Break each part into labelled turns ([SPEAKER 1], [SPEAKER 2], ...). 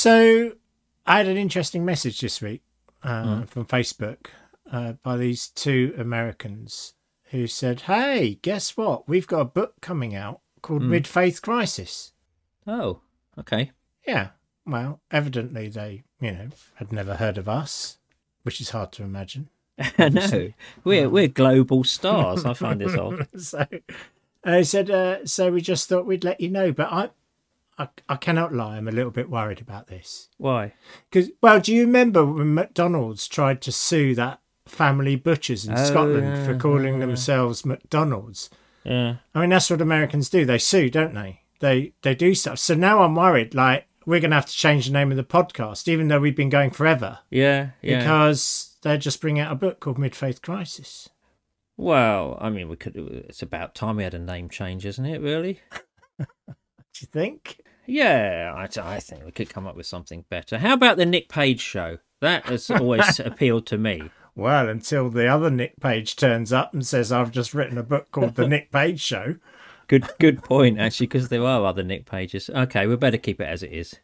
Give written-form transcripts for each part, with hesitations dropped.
[SPEAKER 1] So I had an interesting message this week from Facebook by these two Americans who said, hey, guess what? We've got a book coming out called Mid-Faith Crisis.
[SPEAKER 2] Oh, okay.
[SPEAKER 1] Yeah. Well, evidently they, had never heard of us, which is hard to imagine.
[SPEAKER 2] No, we're global stars. I find this odd.
[SPEAKER 1] So I said, so we just thought we'd let you know, but I cannot lie. I'm a little bit worried about this.
[SPEAKER 2] Why?
[SPEAKER 1] Because, well, do you remember when McDonald's tried to sue that family butchers in Scotland for calling themselves McDonald's?
[SPEAKER 2] Yeah.
[SPEAKER 1] I mean, that's what Americans do. They sue, don't they? They do stuff. So now I'm worried, like, we're going to have to change the name of the podcast, even though we've been going forever.
[SPEAKER 2] Yeah.
[SPEAKER 1] Because they're just bringing out a book called Mid-Faith Crisis.
[SPEAKER 2] Well, I mean, it's about time we had a name change, isn't it, really?
[SPEAKER 1] Do you think?
[SPEAKER 2] Yeah, I think we could come up with something better. How about the Nick Page show? That has always appealed to me.
[SPEAKER 1] Well, until the other Nick Page turns up and says, I've just written a book called The Nick Page Show.
[SPEAKER 2] Good point, actually, because there are other Nick Pages. Okay, we better keep it as it is.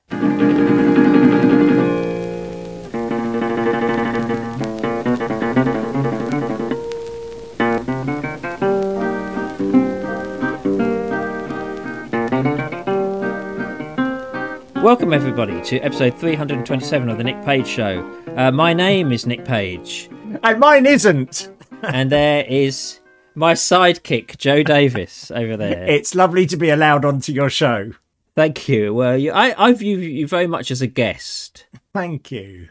[SPEAKER 2] Welcome, everybody, to episode 327 of The Nick Page Show. My name is Nick Page.
[SPEAKER 1] And mine isn't.
[SPEAKER 2] And there is my sidekick, Joe Davis, over there.
[SPEAKER 1] It's lovely to be allowed onto your show.
[SPEAKER 2] Thank you. Well, I view you very much as a guest.
[SPEAKER 1] Thank you.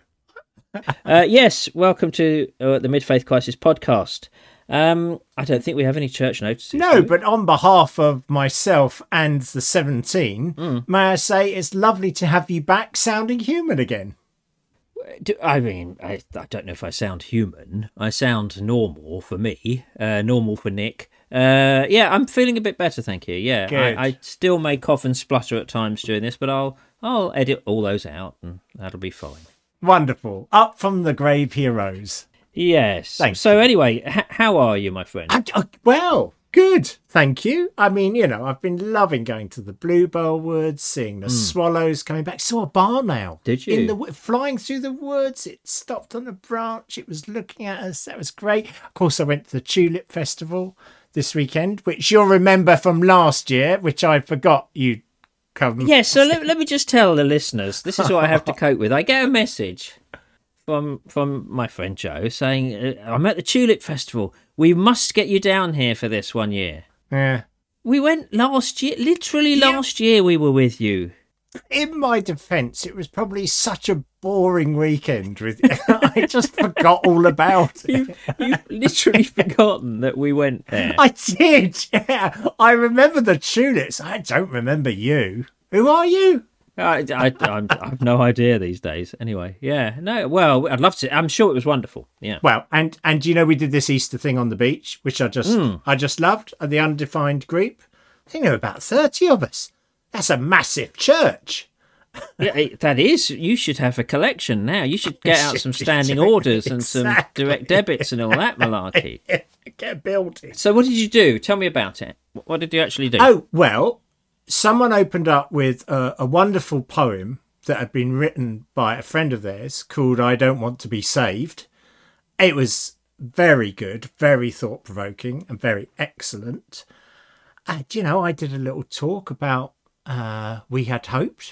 [SPEAKER 2] Yes, welcome to the Mid-Faith Crisis podcast. I don't think we have any church notices.
[SPEAKER 1] No, but on behalf of myself and the 17, may I say it's lovely to have you back sounding human again.
[SPEAKER 2] I mean, I don't know if I sound human. I sound normal for me, normal for Nick. Yeah, I'm feeling a bit better, thank you. Yeah, I still may cough and splutter at times during this, but I'll edit all those out and that'll be fine.
[SPEAKER 1] Wonderful. Up from the grave he rose.
[SPEAKER 2] Yes.
[SPEAKER 1] Thanks.
[SPEAKER 2] So anyway, how are you, my friend?
[SPEAKER 1] Well, good. Thank you. I mean, I've been loving going to the Bluebell Woods, seeing the swallows coming back. Saw a barn owl.
[SPEAKER 2] Did you?
[SPEAKER 1] Flying through the woods. It stopped on a branch. It was looking at us. That was great. Of course, I went to the Tulip Festival this weekend, which you'll remember from last year, which I forgot you'd come.
[SPEAKER 2] Yeah, so let me just tell the listeners, this is what I have to cope with. I get a message from my friend Joe saying, I'm at the Tulip Festival. We must get you down here for this one year.
[SPEAKER 1] Yeah.
[SPEAKER 2] We went last year, literally last year we were with you.
[SPEAKER 1] In my defence, it was probably such a boring weekend. I just forgot all about it.
[SPEAKER 2] You've literally forgotten that we went there.
[SPEAKER 1] I did, yeah. I remember the tulips. I don't remember you. Who are you?
[SPEAKER 2] I have no idea these days. Anyway, yeah, no. Well, I'd love to. I'm sure it was wonderful. Yeah.
[SPEAKER 1] Well, and we did this Easter thing on the beach, which I just loved. The Undefined Group. I think there were about 30 of us. That's a massive church.
[SPEAKER 2] Yeah, that is. You should have a collection now. You should get out some standing orders and some direct debits and all that malarkey.
[SPEAKER 1] Get building.
[SPEAKER 2] So, what did you do? Tell me about it. What did you actually do?
[SPEAKER 1] Oh well. Someone opened up with a wonderful poem that had been written by a friend of theirs called I Don't Want to Be Saved. It was very good, very thought-provoking and very excellent. And, I did a little talk about We Had Hoped,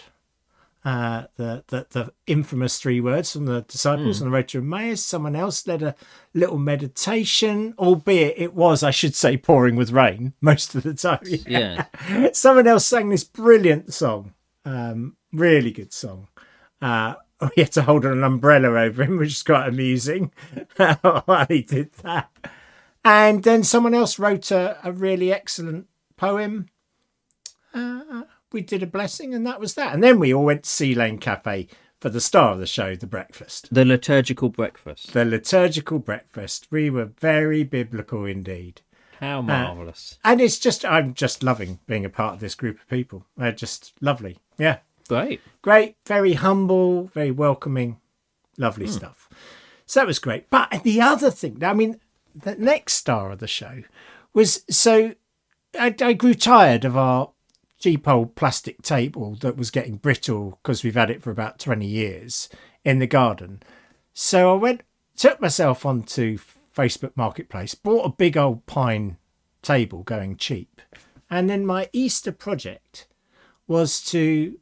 [SPEAKER 1] the infamous 3 words from the disciples on the road to Emmaus. Someone else led a little meditation, albeit it was, I should say, pouring with rain most of the time.
[SPEAKER 2] Yeah.
[SPEAKER 1] Someone else sang this brilliant song, really good song. We had to hold an umbrella over him, which is quite amusing while he did that. And then someone else wrote a really excellent poem. We did a blessing and that was that. And then we all went to Sea Lane Cafe for the star of the show, the breakfast.
[SPEAKER 2] The liturgical breakfast.
[SPEAKER 1] The liturgical breakfast. We were very biblical indeed.
[SPEAKER 2] How marvellous.
[SPEAKER 1] And I'm just loving being a part of this group of people. They're just lovely. Yeah. Great. Very humble, very welcoming, lovely stuff. So that was great. But the other thing, I mean, the next star of the show was, so I grew tired of our cheap old plastic table that was getting brittle because we've had it for about 20 years in the garden. So I took myself onto Facebook Marketplace, bought a big old pine table going cheap. And then my Easter project was to,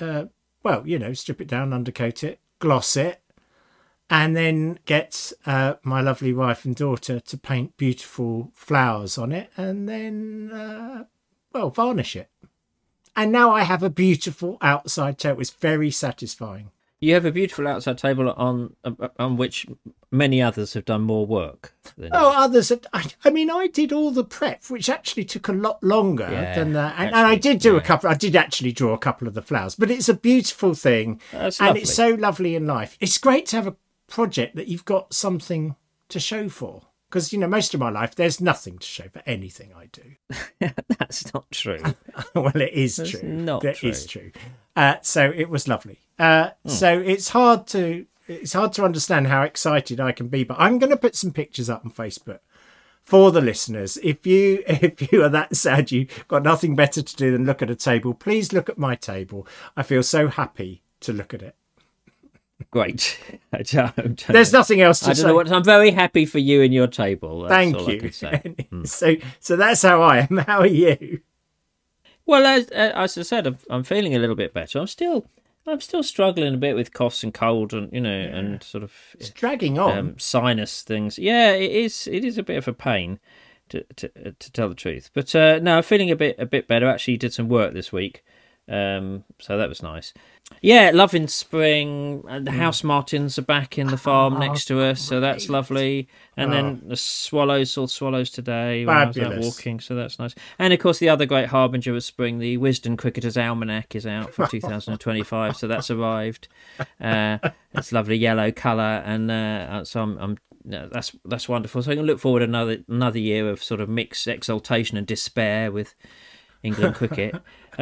[SPEAKER 1] strip it down, undercoat it, gloss it, and then get my lovely wife and daughter to paint beautiful flowers on it and then, varnish it. And now I have a beautiful outside table. It's very satisfying.
[SPEAKER 2] You have a beautiful outside table on which many others have done more work than
[SPEAKER 1] others. I did all the prep, which actually took a lot longer than that. And I did do a couple. I did actually draw a couple of the flowers, but it's a beautiful thing, and it's so lovely in life. It's great to have a project that you've got something to show for. Because, most of my life, there's nothing to show for anything I do.
[SPEAKER 2] That's not true.
[SPEAKER 1] Well, it is true.
[SPEAKER 2] It
[SPEAKER 1] is true. So it was lovely. So it's hard to understand how excited I can be. But I'm going to put some pictures up on Facebook for the listeners. If you are that sad you've got nothing better to do than look at a table, please look at my table. I feel so happy to look at it.
[SPEAKER 2] Great.
[SPEAKER 1] There's nothing else to say.
[SPEAKER 2] I'm very happy for you and your table.
[SPEAKER 1] Thank you. I can say. So that's how I am. How are you?
[SPEAKER 2] Well, as I said, I'm feeling a little bit better. I'm still struggling a bit with coughs and cold, and and sort of
[SPEAKER 1] it's dragging on
[SPEAKER 2] sinus things. Yeah, it is a bit of a pain to tell the truth. But no, I'm feeling a bit better. Actually, did some work this week. So that was nice. Yeah, loving spring. The house martins are back in the farm next to us, so that's lovely. And then the saw swallows today when I was out walking, so that's nice. And of course, the other great harbinger of spring, the Wisden Cricketer's Almanac, is out for 2025, so that's arrived. It's lovely yellow colour, and so that's wonderful. So I can look forward to another year of sort of mixed exultation and despair with England cricket.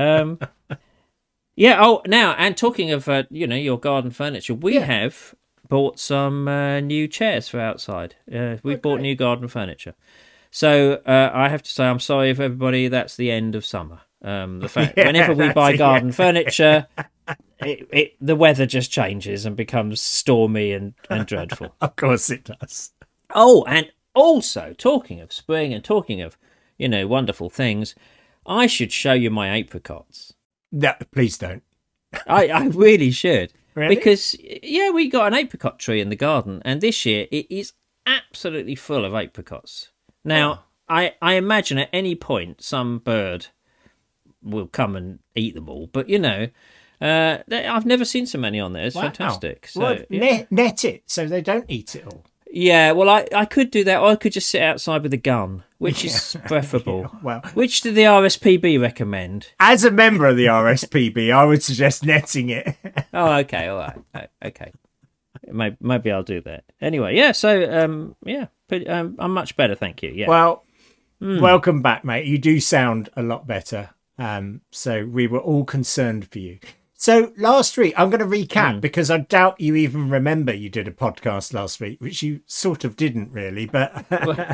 [SPEAKER 2] Yeah. Oh, now, and talking of your garden furniture, we have bought some new chairs for outside. We bought new garden furniture. So I have to say, I'm sorry for everybody. That's the end of summer. The fact whenever we buy garden furniture, the weather just changes and becomes stormy and dreadful.
[SPEAKER 1] Of course it does.
[SPEAKER 2] Oh, and also talking of spring and talking of wonderful things, I should show you my apricots.
[SPEAKER 1] No, please don't.
[SPEAKER 2] I really should.
[SPEAKER 1] Really?
[SPEAKER 2] Because, we got an apricot tree in the garden, and this year it is absolutely full of apricots. Now, I imagine at any point some bird will come and eat them all, but, I've never seen so many on there. It's fantastic. So,
[SPEAKER 1] net it so they don't eat it all.
[SPEAKER 2] Yeah, well, I could do that, or I could just sit outside with a gun, which is preferable. Which do the RSPB recommend?
[SPEAKER 1] As a member of the RSPB, I would suggest netting it.
[SPEAKER 2] Oh, okay, all right, okay. Maybe I'll do that. Anyway, yeah. So, I'm much better, thank you. Yeah.
[SPEAKER 1] Well, welcome back, mate. You do sound a lot better. So we were all concerned for you. So last week, I'm going to recap because I doubt you even remember you did a podcast last week, which you sort of didn't really, but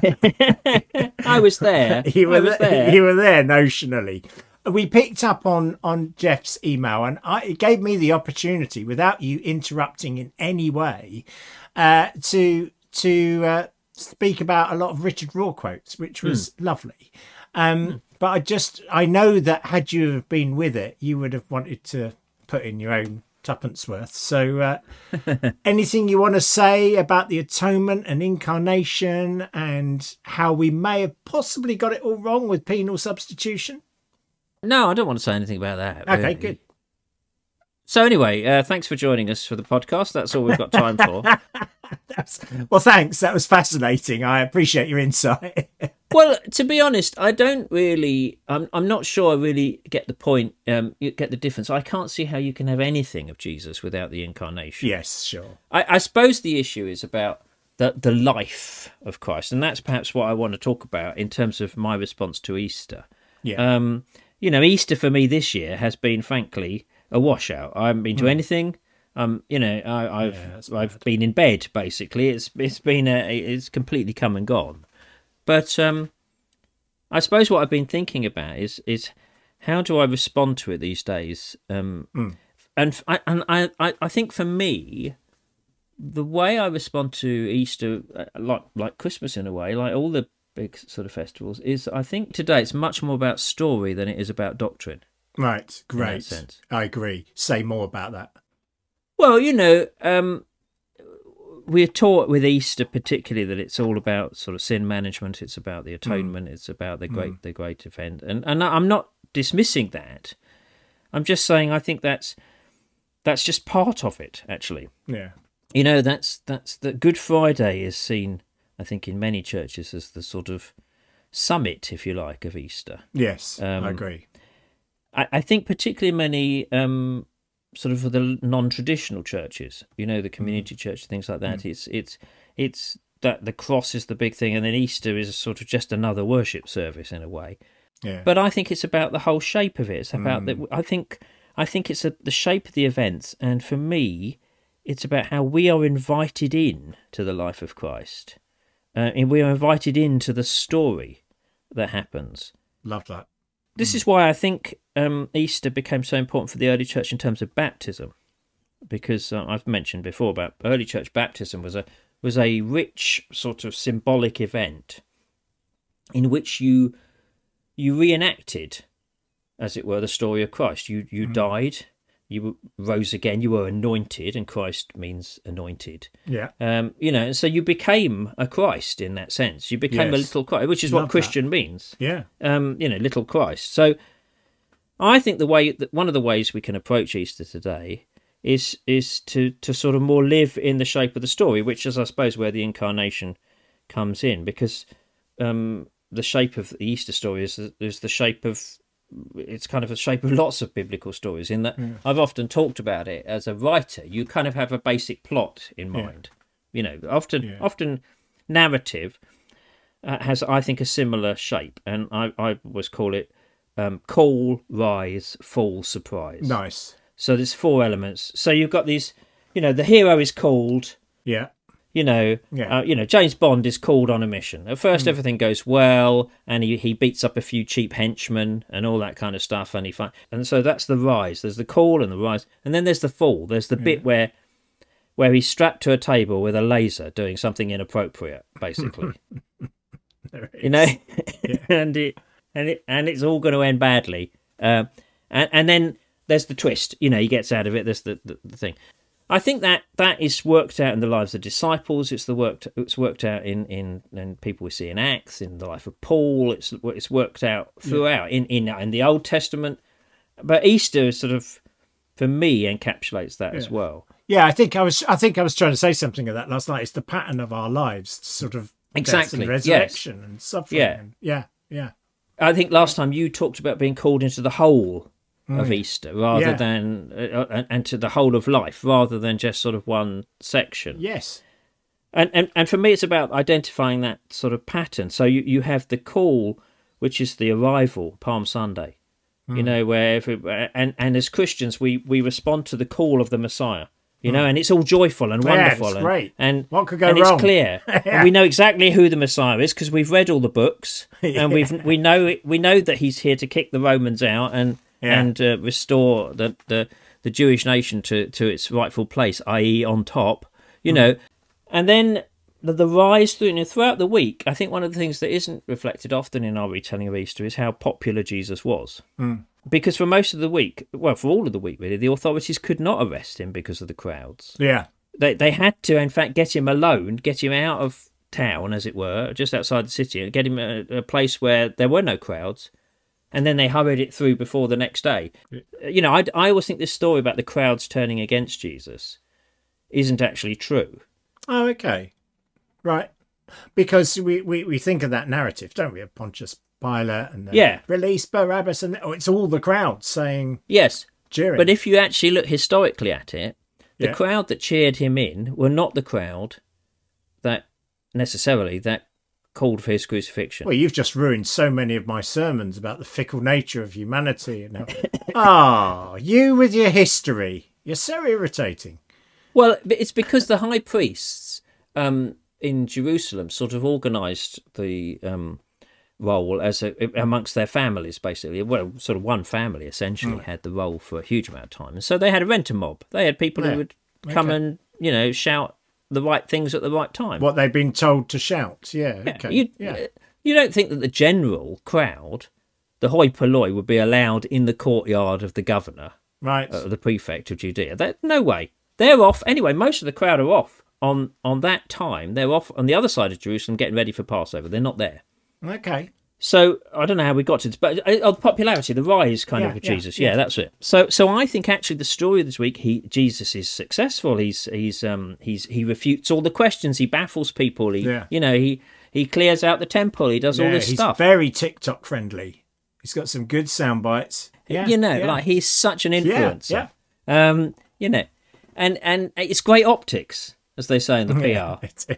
[SPEAKER 2] I was there.
[SPEAKER 1] You were there notionally. We picked up on Jeff's email, and it gave me the opportunity, without you interrupting in any way, to speak about a lot of Richard Raw quotes, which was lovely. But I know that had you have been with it, you would have wanted to put in your own tuppence worth. So anything you want to say about the atonement and incarnation and how we may have possibly got it all wrong with penal substitution?
[SPEAKER 2] No, I don't want to say anything about that.
[SPEAKER 1] Okay,
[SPEAKER 2] really.
[SPEAKER 1] good.
[SPEAKER 2] So anyway, thanks for joining us for the podcast. That's all we've got time for.
[SPEAKER 1] Well, thanks. That was fascinating. I appreciate your insight.
[SPEAKER 2] Well, to be honest, I don't really. I'm not sure I really get the point. You get the difference. I can't see how you can have anything of Jesus without the incarnation.
[SPEAKER 1] Yes, sure.
[SPEAKER 2] I suppose the issue is about the life of Christ, and that's perhaps what I want to talk about in terms of my response to Easter.
[SPEAKER 1] Yeah.
[SPEAKER 2] Easter for me this year has been, frankly, a washout. I haven't been to anything. I've been in bed basically. It's completely come and gone. But I suppose what I've been thinking about is how do I respond to it these days? And I think for me, the way I respond to Easter, like Christmas in a way, like all the big sort of festivals, is I think today it's much more about story than it is about doctrine.
[SPEAKER 1] Right, great. I agree. Say more about that.
[SPEAKER 2] Well, we're taught with Easter particularly that it's all about sort of sin management. It's about the atonement. It's about the great event. And I'm not dismissing that. I'm just saying I think that's just part of it, actually.
[SPEAKER 1] Yeah.
[SPEAKER 2] That's that Good Friday is seen, I think, in many churches as the sort of summit, if you like, of Easter.
[SPEAKER 1] Yes, I agree.
[SPEAKER 2] I think particularly many sort of the non-traditional churches, the community church, things like that. It's that the cross is the big thing, and then Easter is sort of just another worship service in a way.
[SPEAKER 1] Yeah.
[SPEAKER 2] But I think it's about the whole shape of it. It's about that. I think it's the shape of the events, and for me, it's about how we are invited in to the life of Christ, and we are invited into the story that happens.
[SPEAKER 1] Love that.
[SPEAKER 2] This is why I think Easter became so important for the early church in terms of baptism, because I've mentioned before about early church baptism was a rich sort of symbolic event in which you reenacted, as it were, the story of Christ. You died, you rose again, you were anointed, and Christ means anointed.
[SPEAKER 1] Yeah.
[SPEAKER 2] And so you became a Christ in that sense. You became a little Christ, which is what Christian means.
[SPEAKER 1] Yeah.
[SPEAKER 2] Little Christ. So I think one of the ways we can approach Easter today is to sort of more live in the shape of the story, which is, I suppose, where the incarnation comes in, because the shape of the Easter story is the shape of. It's kind of a shape of lots of biblical stories, in that I've often talked about it as a writer. You kind of have a basic plot in mind. Often narrative has, I think, a similar shape, and I always call it call, rise, fall, surprise.
[SPEAKER 1] Nice.
[SPEAKER 2] So there's 4 elements. So you've got these, the hero is called.
[SPEAKER 1] Yeah.
[SPEAKER 2] James Bond is called on a mission. At first, everything goes well, and he beats up a few cheap henchmen and all that kind of stuff, and and so that's the rise. There's the call and the rise, and then there's the fall. There's the bit where he's strapped to a table with a laser doing something inappropriate, basically. And it's all going to end badly. And then there's the twist. He gets out of it. There's the thing. I think that is worked out in the lives of disciples. It's worked out in people we see in Acts, in the life of Paul. It's worked out throughout in the Old Testament. But Easter is sort of, for me, encapsulates that as well.
[SPEAKER 1] Yeah, I think I was trying to say something of that last night. It's the pattern of our lives, sort of
[SPEAKER 2] exactly,
[SPEAKER 1] death and resurrection and suffering. Yeah.
[SPEAKER 2] I think last time you talked about being called into the whole of Easter, rather than and to the whole of life, rather than just sort of one section.
[SPEAKER 1] Yes.
[SPEAKER 2] And for me, it's about identifying that sort of pattern. So you have the call, which is the arrival, Palm Sunday. Where and as Christians we respond to the call of the Messiah. And it's all joyful and wonderful.
[SPEAKER 1] It's great.
[SPEAKER 2] And
[SPEAKER 1] what could go
[SPEAKER 2] wrong? It's clear. And we know exactly who the Messiah is because we've read all the books, and we know that he's here to kick the Romans out and restore the Jewish nation to its rightful place, i.e. on top, And then the rise throughout the week, I think one of the things that isn't reflected often in our retelling of Easter is how popular Jesus was. Because for most of the week, for all of the week really, the authorities could not arrest him because of the crowds.
[SPEAKER 1] Yeah.
[SPEAKER 2] They had to, in fact, get him alone, get him out of town, as it were, just outside the city, and get him a place where there were no crowds. And then they hurried it through before the next day. I always think this story about the crowds turning against Jesus isn't actually true.
[SPEAKER 1] Oh, okay. Right. Because we think of that narrative, don't we, of Pontius Pilate and release Barabbas, and it's all the crowd saying cheering.
[SPEAKER 2] But if you actually look historically at it, the crowd that cheered him in were not the crowd that called for his crucifixion.
[SPEAKER 1] Well, you've just ruined so many of my sermons about the fickle nature of humanity. You with your history. You're so irritating.
[SPEAKER 2] Well, it's because the high priests in Jerusalem sort of organised the role as amongst their families, basically. Well, sort of one family essentially had the role for a huge amount of time. And so they had a rent-a-mob. They had people who would come and, shout the right things at the right time.
[SPEAKER 1] What they've been told to shout, okay.
[SPEAKER 2] You don't think that the general crowd, the hoi polloi, would be allowed in the courtyard of the governor,
[SPEAKER 1] right,
[SPEAKER 2] the prefect of Judea? No way. They're off. Anyway, most of the crowd are off on that time. They're off on the other side of Jerusalem getting ready for Passover. They're not there.
[SPEAKER 1] Okay.
[SPEAKER 2] So I don't know how we got to this, but the popularity, the rise of Jesus. Yeah, that's it. So I think actually the story of this week, Jesus is successful. He refutes all the questions. He baffles people. He clears out the temple. He does all this stuff.
[SPEAKER 1] He's very TikTok friendly. He's got some good sound bites. Yeah,
[SPEAKER 2] like he's such an influencer. Yeah. And it's great optics, as they say in the PR.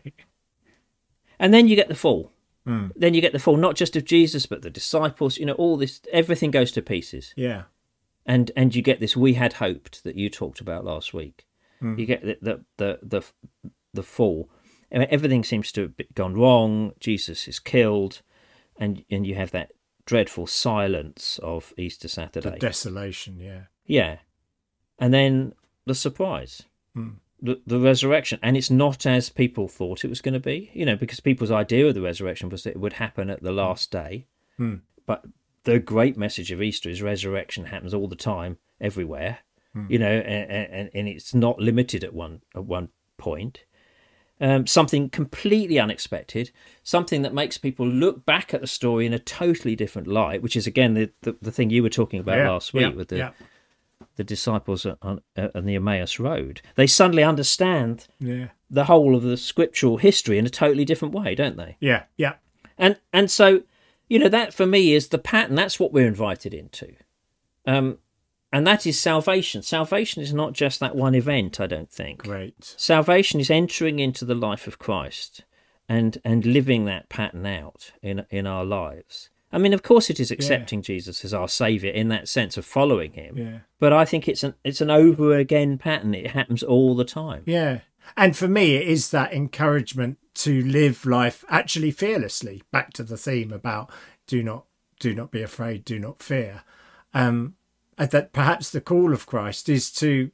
[SPEAKER 2] And then you get the fall. Then you get the fall, not just of Jesus, but the disciples. All this, everything goes to pieces.
[SPEAKER 1] Yeah.
[SPEAKER 2] And you get this "we had hoped" that you talked about last week. You get the fall. Everything seems to have gone wrong. Jesus is killed, and you have that dreadful silence of Easter Saturday.
[SPEAKER 1] The desolation, yeah.
[SPEAKER 2] Yeah. And then the surprise. The resurrection, and it's not as people thought it was going to be, because people's idea of the resurrection was that it would happen at the last day. But the great message of Easter is resurrection happens all the time, everywhere, and it's not limited at one point. Something completely unexpected, something that makes people look back at the story in a totally different light, which is again the thing you were talking about last week with the disciples on the Emmaus Road. They suddenly understand the whole of the scriptural history in a totally different way, don't they?
[SPEAKER 1] Yeah.
[SPEAKER 2] And so, that for me is the pattern. That's what we're invited into. And that is salvation. Salvation is not just that one event, I don't think.
[SPEAKER 1] Great.
[SPEAKER 2] Salvation is entering into the life of Christ and living that pattern out in our lives. I mean, of course, it is accepting Jesus as our saviour in that sense of following him.
[SPEAKER 1] Yeah.
[SPEAKER 2] But I think it's an over again pattern. It happens all the time.
[SPEAKER 1] Yeah. And for me, it is that encouragement to live life actually fearlessly. Back to the theme about do not be afraid, do not fear. And that perhaps the call of Christ is to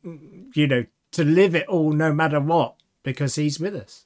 [SPEAKER 1] live it all no matter what, because he's with us.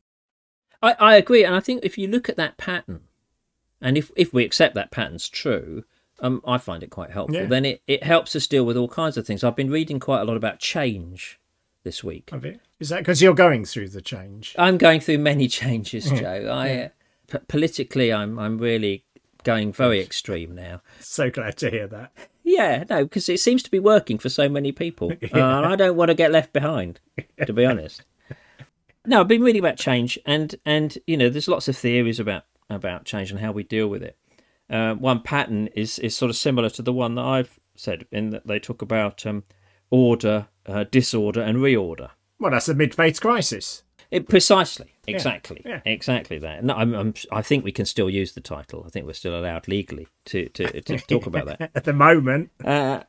[SPEAKER 2] I agree. And I think if you look at that pattern, and if we accept that pattern's true, I find it quite helpful. Yeah. Then it helps us deal with all kinds of things. I've been reading quite a lot about change this week.
[SPEAKER 1] Have you? Is that because you're going through the change?
[SPEAKER 2] I'm going through many changes, Joe. Politically, I'm really going very extreme now.
[SPEAKER 1] So glad to hear that.
[SPEAKER 2] Yeah, no, because it seems to be working for so many people. And I don't want to get left behind, to be honest. No, I've been reading about change, and there's lots of theories about change and how we deal with it. One pattern is sort of similar to the one that I've said, in that they talk about order, disorder and reorder.
[SPEAKER 1] Well, that's a mid-faith crisis.
[SPEAKER 2] Precisely, exactly that. No, I think we can still use the title. I think we're still allowed legally to talk about that.
[SPEAKER 1] At the moment.
[SPEAKER 2] But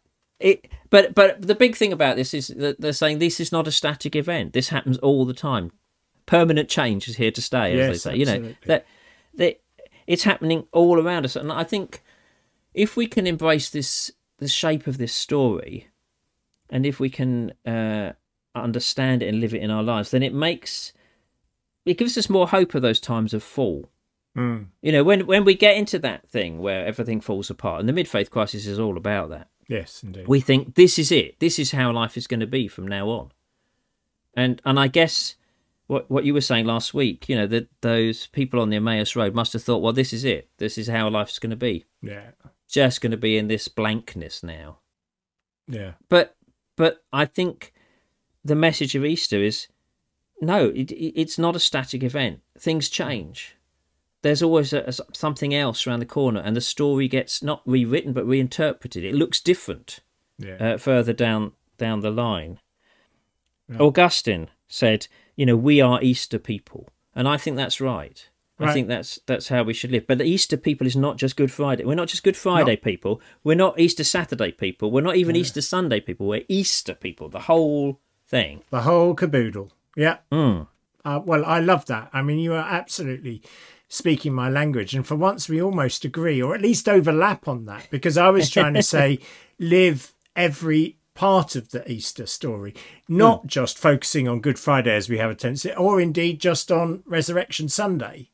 [SPEAKER 2] the big thing about this is that they're saying this is not a static event. This happens all the time. Permanent change is here to stay, as they say.
[SPEAKER 1] Absolutely.
[SPEAKER 2] That it's happening all around us. And I think if we can embrace the shape of this story, and if we can understand it and live it in our lives, then it gives us more hope of those times of fall. When we get into that thing where everything falls apart, and the mid-faith crisis is all about that.
[SPEAKER 1] Yes, indeed.
[SPEAKER 2] We think this is it. This is how life is going to be from now on. And I guess what you were saying last week, that those people on the Emmaus Road must have thought, well, this is it. This is how life's going to be.
[SPEAKER 1] Yeah.
[SPEAKER 2] Just going to be in this blankness now.
[SPEAKER 1] Yeah.
[SPEAKER 2] But I think the message of Easter is, no, it's not a static event. Things change. There's always something else around the corner, and the story gets not rewritten but reinterpreted. It looks different further down the line. Yeah. Augustine said, we are Easter people, and I think that's right. I think that's how we should live. But the Easter people is not just Good Friday. We're not just Good Friday people. We're not Easter Saturday people. We're not even Easter Sunday people. We're Easter people, the whole thing.
[SPEAKER 1] The whole caboodle. Yeah. Well, I love that. I mean, you are absolutely speaking my language. And for once we almost agree, or at least overlap on that, because I was trying to say live every part of the Easter story, not just focusing on Good Friday as we have a tendency, or indeed just on Resurrection Sunday.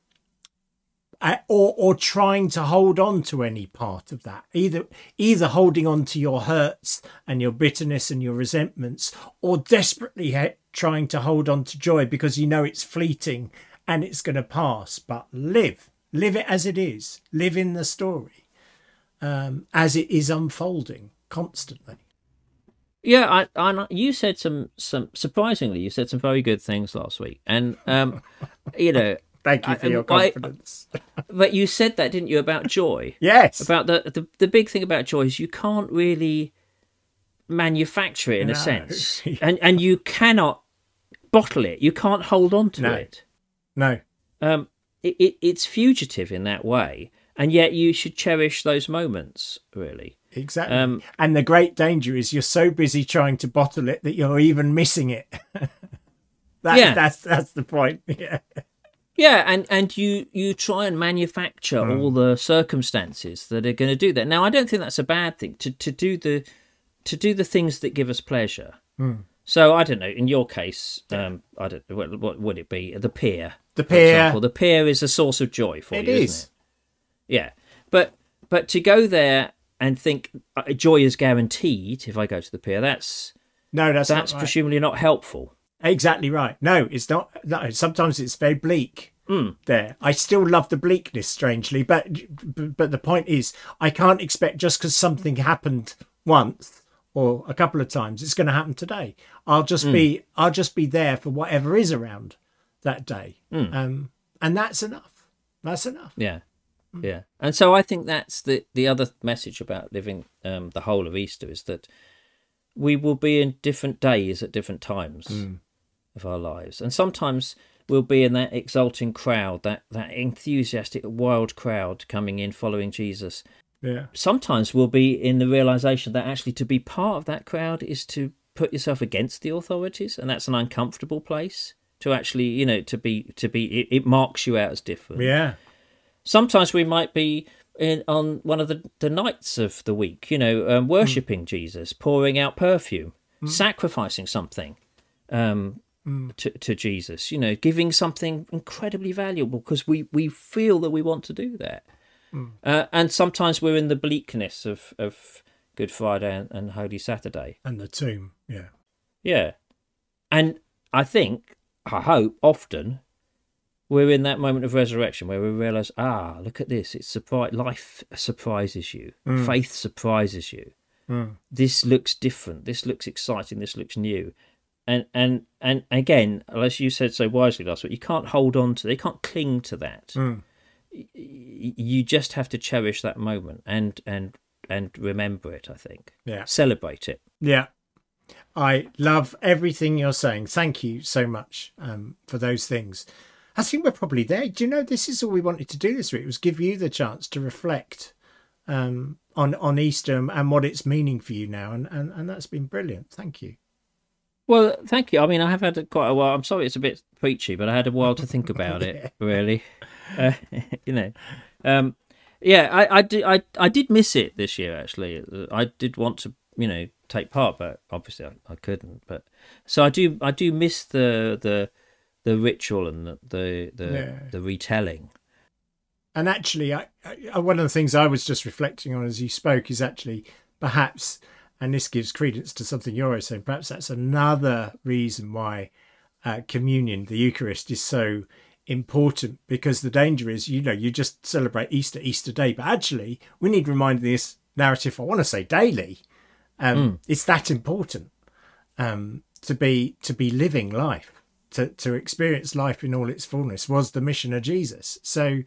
[SPEAKER 1] Or trying to hold on to any part of that, either holding on to your hurts and your bitterness and your resentments, or desperately trying to hold on to joy because you know it's fleeting and it's going to pass. But live it as it is, live in the story as it is unfolding constantly.
[SPEAKER 2] Yeah, you said some surprisingly, you said some very good things last week, and you know.
[SPEAKER 1] Thank you for your confidence.
[SPEAKER 2] But you said that, didn't you, about joy?
[SPEAKER 1] Yes.
[SPEAKER 2] About the big thing about joy is you can't really manufacture it in a sense. And you cannot bottle it. You can't hold on to it.
[SPEAKER 1] No.
[SPEAKER 2] It's fugitive in that way. And yet you should cherish those moments, really.
[SPEAKER 1] Exactly. And the great danger is you're so busy trying to bottle it that you're even missing it. That's the point. Yeah.
[SPEAKER 2] Yeah, and you try and manufacture all the circumstances that are going to do that. Now, I don't think that's a bad thing to do the things that give us pleasure. So I don't know. In your case, I don't know, what would it be? The pier.
[SPEAKER 1] The pier.
[SPEAKER 2] The pier is a source of joy for you,
[SPEAKER 1] isn't
[SPEAKER 2] it? Yeah, but to go there and think joy is guaranteed if I go to the pier, that's
[SPEAKER 1] not right.
[SPEAKER 2] Presumably not helpful.
[SPEAKER 1] Exactly right. No, it's not. No, sometimes it's very bleak there. I still love the bleakness, strangely, but the point is, I can't expect just because something happened once or a couple of times, it's going to happen today. I'll just be there for whatever is around that day, and that's enough. That's enough.
[SPEAKER 2] Yeah, yeah. And so I think that's the other message about living the whole of Easter is that we will be in different days at different times of our lives, and sometimes we'll be in that exulting crowd, that enthusiastic, wild crowd coming in, following Jesus.
[SPEAKER 1] Yeah.
[SPEAKER 2] Sometimes we'll be in the realization that actually to be part of that crowd is to put yourself against the authorities, and that's an uncomfortable place to actually, to be. It marks you out as different.
[SPEAKER 1] Yeah.
[SPEAKER 2] Sometimes we might be on one of the nights of the week, worshipping Jesus, pouring out perfume, sacrificing something to Jesus, giving something incredibly valuable because we feel that we want to do that. And sometimes we're in the bleakness of Good Friday and Holy Saturday.
[SPEAKER 1] And the tomb, yeah.
[SPEAKER 2] Yeah. And I hope, often we're in that moment of resurrection where we realise, look at this, life surprises you, faith surprises you. This looks different, this looks exciting, this looks new. And again, as you said so wisely last week, you can't hold on to, you can't cling to that. You just have to cherish that moment and remember it, I think.
[SPEAKER 1] Yeah.
[SPEAKER 2] Celebrate it.
[SPEAKER 1] Yeah. I love everything you're saying. Thank you so much for those things. I think we're probably there. Do you know, this is all we wanted to do this week, was give you the chance to reflect on Easter and what it's meaning for you now. And that's been brilliant. Thank you.
[SPEAKER 2] Well, thank you. I mean, I have had quite a while. I'm sorry it's a bit preachy, but I had a while to think about it, really. I did miss it this year, actually. I did want to, take part, but obviously I couldn't. But so I do miss the ritual and the retelling.
[SPEAKER 1] And actually, I one of the things I was just reflecting on as you spoke is actually perhaps, and this gives credence to something you're always saying, perhaps that's another reason why communion, the Eucharist, is so important, because the danger is, you just celebrate Easter Day, but actually we need reminding this narrative, I want to say daily. It's that important to be living life, to experience life in all its fullness was the mission of Jesus. So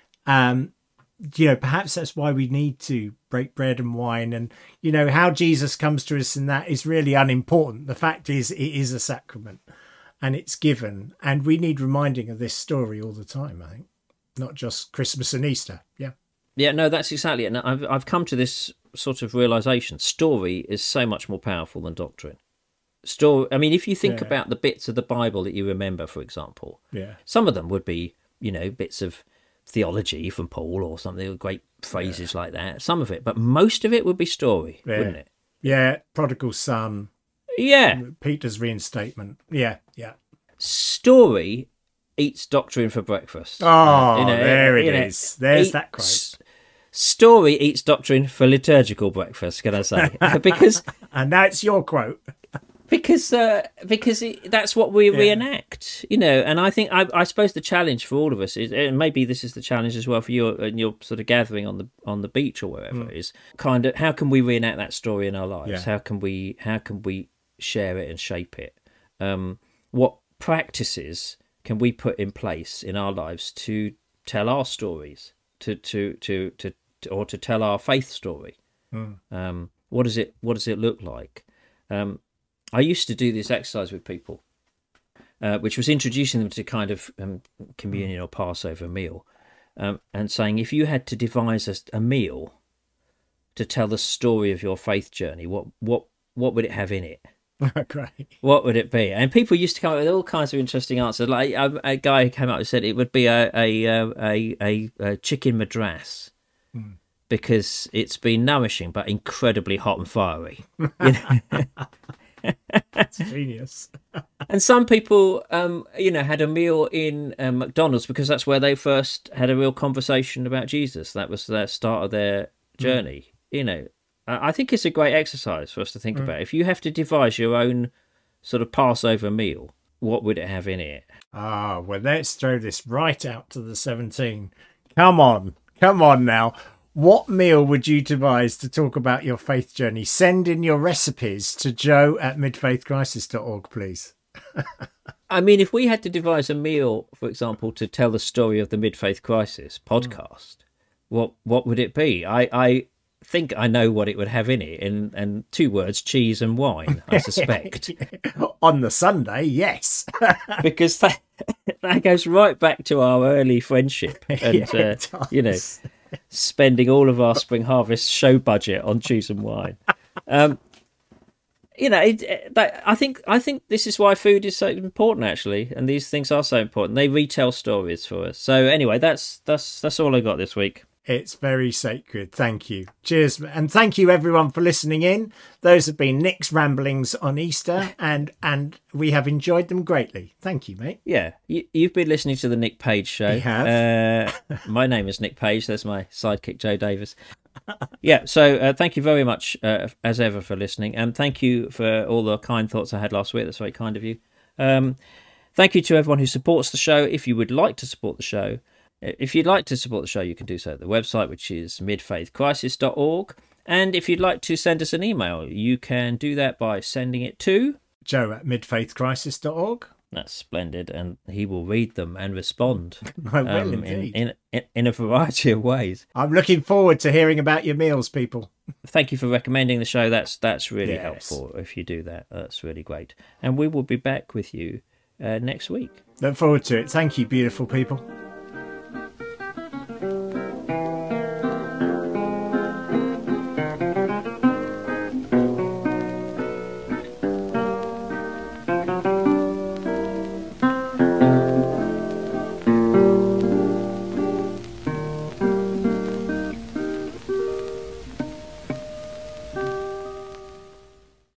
[SPEAKER 1] perhaps that's why we need to break bread and wine, and how Jesus comes to us in that is really unimportant. The fact is, it is a sacrament and it's given, and we need reminding of this story all the time, I think, not just Christmas and Easter.
[SPEAKER 2] Yeah, no, that's exactly it. And I've come to this sort of realization: story is so much more powerful than doctrine. Story. I mean, if you think about the bits of the Bible that you remember, for example, some of them would be bits of theology from Paul or something, great phrases like that. Some of it, but most of it would be story, wouldn't it?
[SPEAKER 1] Yeah, prodigal son.
[SPEAKER 2] Yeah,
[SPEAKER 1] Peter's reinstatement. Yeah.
[SPEAKER 2] Story eats doctrine for breakfast.
[SPEAKER 1] Oh, there it is. There's that quote.
[SPEAKER 2] Story eats doctrine for liturgical breakfast, can I say? Because
[SPEAKER 1] and now it's your quote.
[SPEAKER 2] Because that's what we reenact, and I think I suppose the challenge for all of us is, and maybe this is the challenge as well for you and your sort of gathering on the beach or wherever, is kind of how can we reenact that story in our lives? Yeah. How can we share it and shape it? What practices can we put in place in our lives to tell our stories, to tell our faith story? What does it look like? I used to do this exercise with people, which was introducing them to kind of communion or Passover meal, and saying, if you had to devise a meal to tell the story of your faith journey, what would it have in it?
[SPEAKER 1] Great.
[SPEAKER 2] What would it be? And people used to come up with all kinds of interesting answers. Like a guy who came up and said it would be a chicken madras. Because it's been nourishing but incredibly hot and fiery.
[SPEAKER 1] That's genius.
[SPEAKER 2] And some people, had a meal in McDonald's because that's where they first had a real conversation about Jesus. That was the start of their journey. I think it's a great exercise for us to think about. If you have to devise your own sort of Passover meal, what would it have in it?
[SPEAKER 1] Well, let's throw this right out to the 17. Come on now. What meal would you devise to talk about your faith journey? Send in your recipes to joe@midfaithcrisis.org, please.
[SPEAKER 2] I mean, if we had to devise a meal, for example, to tell the story of the Mid-Faith Crisis podcast, what would it be? I think I know what it would have in it, and 2 words, cheese and wine, I suspect.
[SPEAKER 1] On the Sunday, yes.
[SPEAKER 2] Because that goes right back to our early friendship. And, spending all of our Spring Harvest show budget on cheese and wine. I think this is why food is so important, actually, and these things are so important. They retell stories for us. So anyway, that's all I got this week.
[SPEAKER 1] It's very sacred. Thank you. Cheers. And thank you, everyone, for listening in. Those have been Nick's ramblings on Easter, and we have enjoyed them greatly. Thank you, mate.
[SPEAKER 2] Yeah, you've been listening to the Nick Page Show.
[SPEAKER 1] We have.
[SPEAKER 2] My name is Nick Page. There's my sidekick, Joe Davis. Yeah, so thank you very much, as ever, for listening. And thank you for all the kind thoughts I had last week. That's very kind of you. Thank you to everyone who supports the show. If you would like to support the show, you can do so at the website, which is midfaithcrisis.org. And if you'd like to send us an email, you can do that by sending it to
[SPEAKER 1] joe@midfaithcrisis.org.
[SPEAKER 2] That's splendid, and he will read them and respond.
[SPEAKER 1] I will indeed.
[SPEAKER 2] In a variety of ways.
[SPEAKER 1] I'm looking forward to hearing about your meals, people.
[SPEAKER 2] Thank you for recommending the show. That's really helpful if you do that. That's really great. And we will be back with you next week.
[SPEAKER 1] Look forward to it. Thank you, beautiful people.